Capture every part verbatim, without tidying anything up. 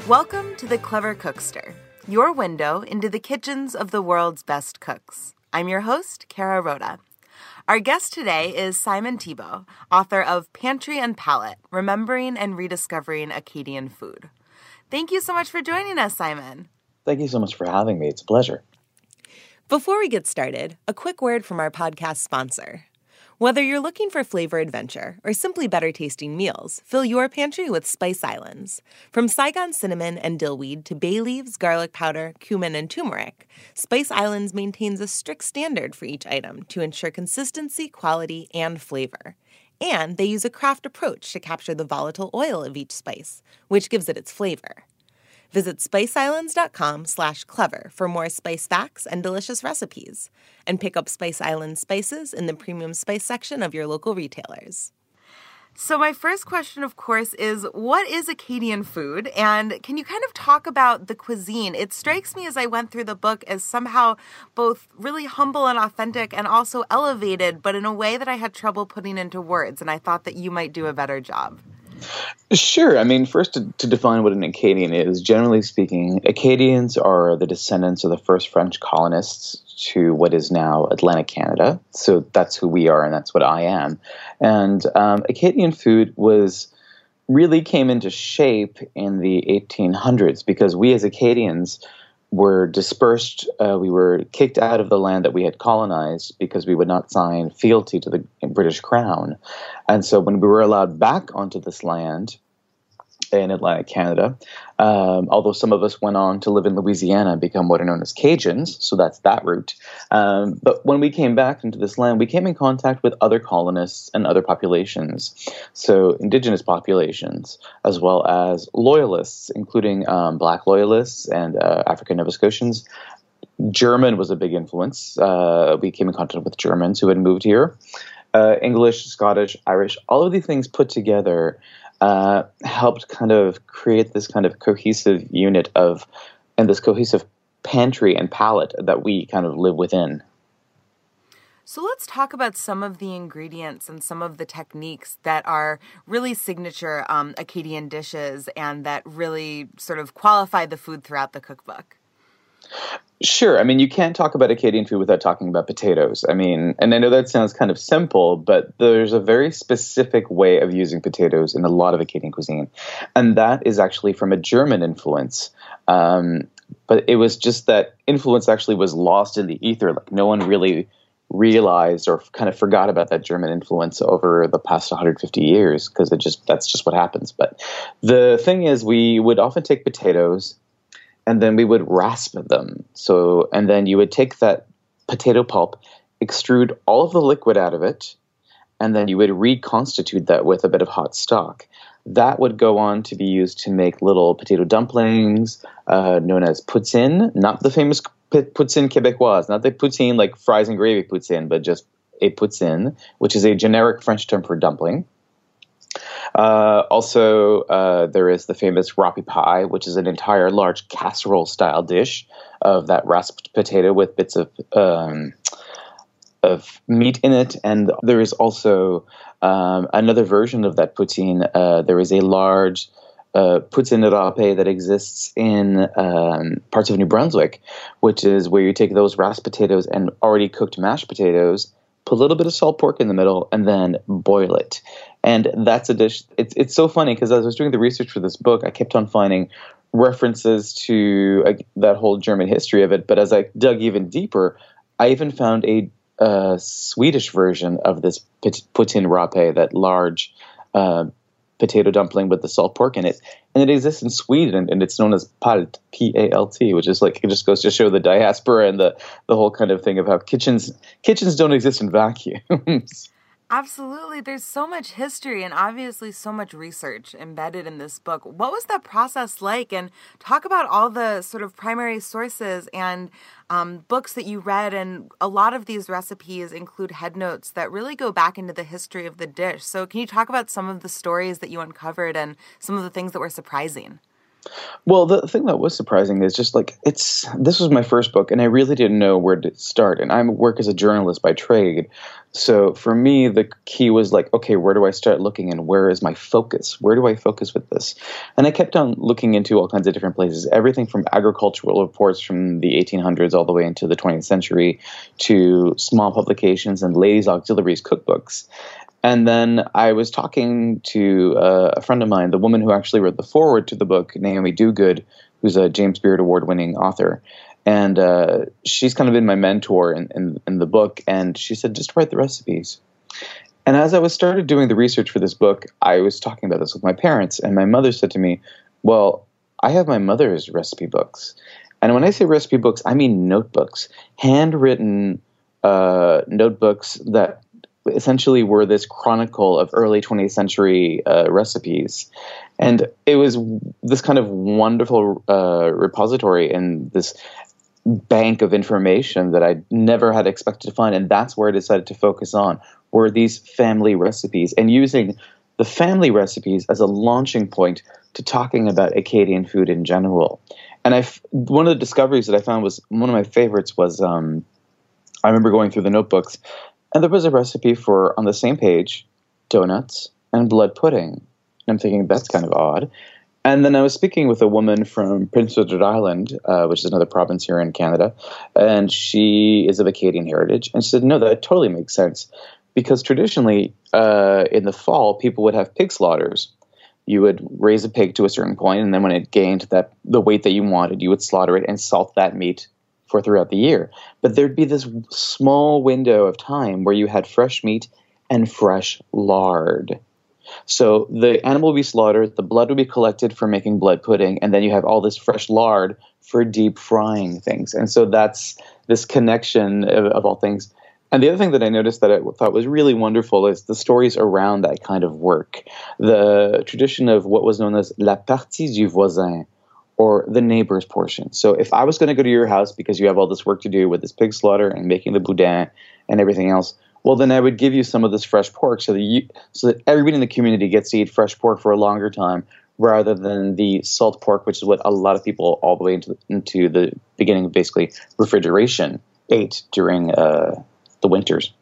Welcome to the Clever Cookster, your window into the kitchens of the world's best cooks. I'm your host, Kara Rhoda. Our guest today is Simon Thibault, author of Pantry and Palate, Remembering and Rediscovering Acadian Food. Thank you so much for joining us, Simon. Thank you so much for having me. It's a pleasure. Before we get started, a quick word from our podcast sponsor. Whether you're looking for flavor adventure or simply better tasting meals, fill your pantry with Spice Islands. From Saigon cinnamon and dillweed to bay leaves, garlic powder, cumin, and turmeric, Spice Islands maintains a strict standard for each item to ensure consistency, quality, and flavor. And they use a craft approach to capture the volatile oil of each spice, which gives it its flavor. Visit spiceislands.com slash clever for more spice facts and delicious recipes. And pick up Spice Island spices in the premium spice section of your local retailers. So my first question, of course, is what is Acadian food? And can you kind of talk about the cuisine? It strikes me as I went through the book as somehow both really humble and authentic and also elevated, but in a way that I had trouble putting into words. And I thought that you might do a better job. Sure. I mean, first to, to define what an Acadian is, generally speaking, Acadians are the descendants of the first French colonists to what is now Atlantic Canada. So that's who we are and that's what I am. And um, Acadian food was really came into shape in the eighteen hundreds because we as Acadians were dispersed. Uh, we were kicked out of the land that we had colonized because we would not sign fealty to the British Crown. And so when we were allowed back onto this land in Atlantic Canada, um, although some of us went on to live in Louisiana and become what are known as Cajuns, so that's that route. Um, but when we came back into this land, we came in contact with other colonists and other populations, so indigenous populations, as well as loyalists, including um, Black loyalists and uh, African Nova Scotians. German was a big influence. Uh, we came in contact with Germans who had moved here. Uh, English, Scottish, Irish, all of these things put together Uh, helped kind of create this kind of cohesive unit of, and this cohesive pantry and palate that we kind of live within. So let's talk about some of the ingredients and some of the techniques that are really signature um, Acadian dishes and that really sort of qualify the food throughout the cookbook. Sure. I mean, you can't talk about Acadian food without talking about potatoes. I mean, and I know that sounds kind of simple, but there's a very specific way of using potatoes in a lot of Acadian cuisine. And that is actually from a German influence. Um, but it was just that influence actually was lost in the ether. Like no one really realized or kind of forgot about that German influence over the past one hundred fifty years because it just that's just what happens. But the thing is, we would often take potatoes and then we would rasp them. So, and then you would take that potato pulp, extrude all of the liquid out of it, and then you would reconstitute that with a bit of hot stock. That would go on to be used to make little potato dumplings, uh, known as poutine, not the famous poutine québécoise, not the poutine like fries and gravy poutine, but just a poutine, which is a generic French term for dumpling. Uh, also, uh, there is the famous rapi pie, which is an entire large casserole-style dish of that rasped potato with bits of um, of meat in it. And there is also um, another version of that poutine. Uh, there is a large uh, poutine râpé that exists in um, parts of New Brunswick, which is where you take those rasped potatoes and already cooked mashed potatoes, put a little bit of salt pork in the middle, and then boil it. And that's a dish. It's it's so funny because as I was doing the research for this book, I kept on finding references to uh, that whole German history of it. But as I dug even deeper, I even found a uh, Swedish version of this poutine râpé, that large uh, potato dumpling with the salt pork in it. And it exists in Sweden, and it's known as palt, P A L T, which is like, it just goes to show the diaspora and the, the whole kind of thing of how kitchens kitchens don't exist in vacuums. Absolutely. There's so much history and obviously so much research embedded in this book. What was that process like? And talk about all the sort of primary sources and um, books that you read. And a lot of these recipes include headnotes that really go back into the history of the dish. So can you talk about some of the stories that you uncovered and some of the things that were surprising? Well, the thing that was surprising is just like it's this was my first book, and I really didn't know where to start. And I work as a journalist by trade, so for me the key was like, okay, where do I start looking, and where is my focus? Where do I focus with this? And I kept on looking into all kinds of different places, everything from agricultural reports from the eighteen hundreds all the way into the twentieth century, to small publications and ladies' auxiliaries cookbooks. And then I was talking to uh, a friend of mine, the woman who actually wrote the foreword to the book, Naomi Dogood, who's a James Beard Award-winning author. And uh, she's kind of been my mentor in, in, in the book. And she said, just write the recipes. And as I was started doing the research for this book, I was talking about this with my parents. And my mother said to me, well, I have my mother's recipe books. And when I say recipe books, I mean notebooks, handwritten uh, notebooks that essentially were this chronicle of early twentieth century uh, recipes. And it was this kind of wonderful uh, repository and this bank of information that I never had expected to find. And that's where I decided to focus on, were these family recipes, and using the family recipes as a launching point to talking about Acadian food in general. And I, one of the discoveries that I found was, one of my favorites was, um, I remember going through the notebooks, and there was a recipe for, on the same page, donuts and blood pudding. And I'm thinking, that's kind of odd. And then I was speaking with a woman from Prince Edward Island, uh, which is another province here in Canada, and she is of Acadian heritage. And she said, no, that totally makes sense. Because traditionally, uh, in the fall, people would have pig slaughters. You would raise a pig to a certain point, and then when it gained that the weight that you wanted, you would slaughter it and salt that meat for throughout the year. But there'd be this small window of time where you had fresh meat and fresh lard. So the animal would be slaughtered, the blood would be collected for making blood pudding, and then you have all this fresh lard for deep frying things. And so that's this connection of, of all things. And the other thing that I noticed that I thought was really wonderful is the stories around that kind of work. The tradition of what was known as la partie du voisin, or the neighbor's portion. So if I was going to go to your house because you have all this work to do with this pig slaughter and making the boudin and everything else, well, then I would give you some of this fresh pork so that you, so that everybody in the community gets to eat fresh pork for a longer time, rather than the salt pork, which is what a lot of people all the way into, into the beginning of basically refrigeration ate during uh, the winters.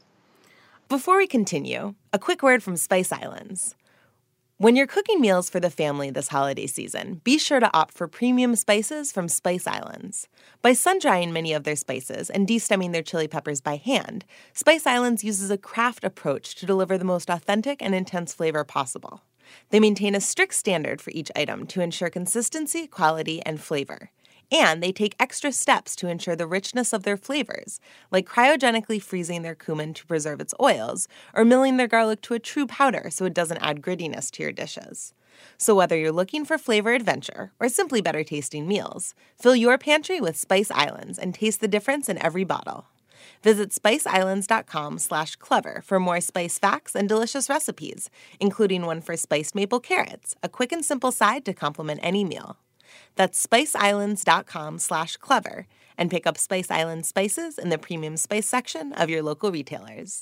Before we continue, a quick word from Spice Islands. When you're cooking meals for the family this holiday season, be sure to opt for premium spices from Spice Islands. By sun-drying many of their spices and de-stemming their chili peppers by hand, Spice Islands uses a craft approach to deliver the most authentic and intense flavor possible. They maintain a strict standard for each item to ensure consistency, quality, and flavor. And they take extra steps to ensure the richness of their flavors, like cryogenically freezing their cumin to preserve its oils, or milling their garlic to a true powder so it doesn't add grittiness to your dishes. So whether you're looking for flavor adventure or simply better tasting meals, fill your pantry with Spice Islands and taste the difference in every bottle. Visit spiceislands.com slash clever for more spice facts and delicious recipes, including one for spiced maple carrots, a quick and simple side to complement any meal. That's spiceislands.com slash clever, and pick up Spice Island spices in the premium spice section of your local retailers.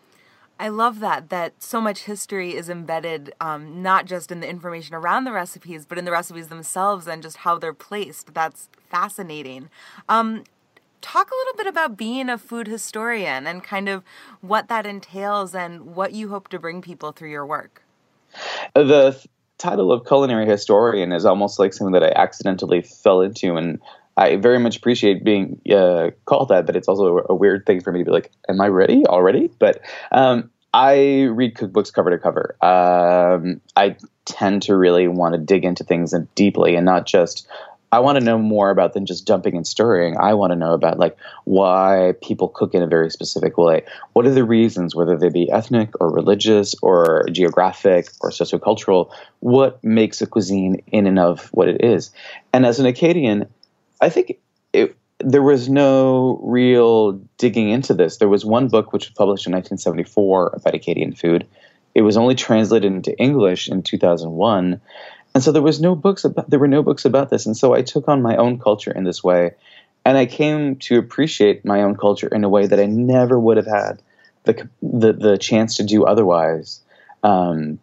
I love that, that so much history is embedded um, not just in the information around the recipes, but in the recipes themselves and just how they're placed. That's fascinating. Um, talk a little bit about being a food historian and kind of what that entails and what you hope to bring people through your work. The th- title of culinary historian is almost like something that I accidentally fell into, and I very much appreciate being uh, called that, but it's also a, a weird thing for me to be like, am I ready already? But um, I read cookbooks cover to cover. Um, I tend to really want to dig into things deeply and not just, I want to know more about than just dumping and stirring. I want to know about like why people cook in a very specific way. What are the reasons, whether they be ethnic or religious or geographic or sociocultural, what makes a cuisine in and of what it is? And as an Acadian, I think it, there was no real digging into this. There was one book which was published in nineteen seventy-four about Acadian food. It was only translated into English in two thousand one. And so there was no books about, there were no books about this. And so I took on my own culture in this way. And I came to appreciate my own culture in a way that I never would have had the the, the chance to do otherwise. Um,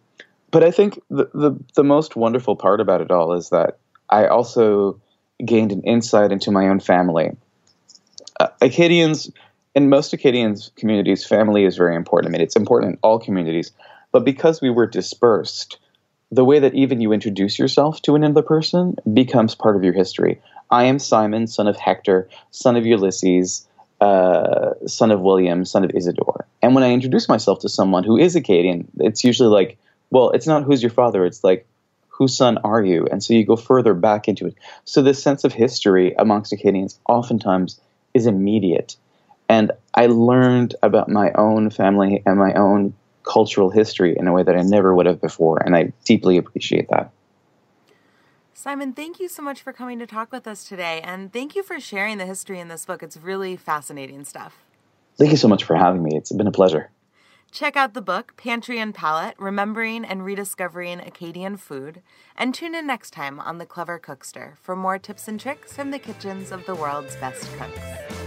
but I think the, the the most wonderful part about it all is that I also gained an insight into my own family. Uh, Acadians, in most Acadians communities, family is very important. I mean, it's important in all communities. But because we were dispersed, the way that even you introduce yourself to another person becomes part of your history. I am Simon, son of Hector, son of Ulysses, uh, son of William, son of Isidore. And when I introduce myself to someone who is Acadian, it's usually like, well, it's not who's your father. It's like, whose son are you? And so you go further back into it. So this sense of history amongst Acadians oftentimes is immediate. And I learned about my own family and my own cultural history in a way that I never would have before. And I deeply appreciate that. Simon, thank you so much for coming to talk with us today. And thank you for sharing the history in this book. It's really fascinating stuff. Thank you so much for having me. It's been a pleasure. Check out the book, Pantry and Palate, Remembering and Rediscovering Acadian Food, and tune in next time on The Clever Cookster for more tips and tricks from the kitchens of the world's best cooks.